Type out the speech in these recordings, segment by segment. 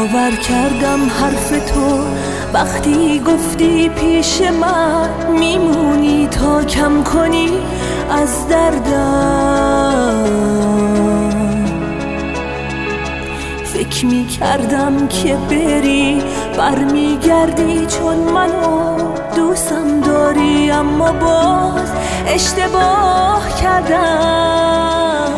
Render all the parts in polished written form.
باور کردم حرف تو وقتی گفتی پیش من میمونی تا کم کنی از دردم. فکر میکردم که بری برمیگردی چون منو دوستم داری، اما باز اشتباه کردم.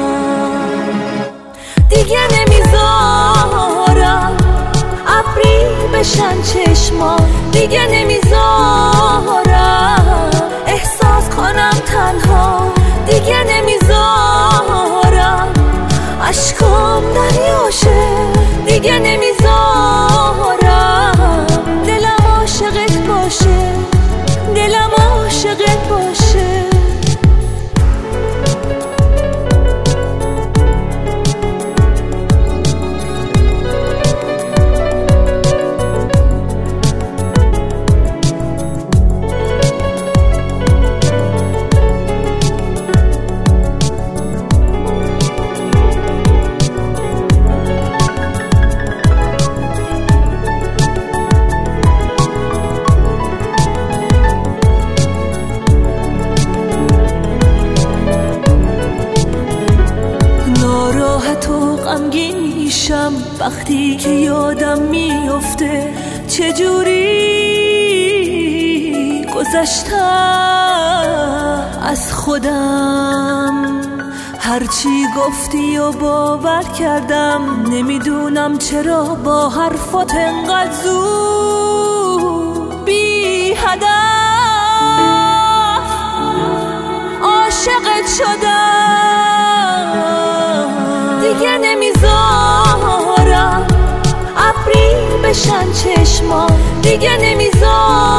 دیگه نمیذارم ابری بشن چشما، دیگه نمیذارم احساس کنم تنها، دیگه نمیذارم عشقام دریاشه، دیگه نمیذارم دلم عاشقت باشه، دلم عاشقت باشه. غمگین میشم وقتی که یادم میفته چجوری گذشتم از خودم. هرچی گفتی و باور کردم، نمیدونم چرا با حرفات انقدر زود بی هدف عاشقت شدم. دیگه نمیذارم ابری بشن چشما، دیگه نمیذارم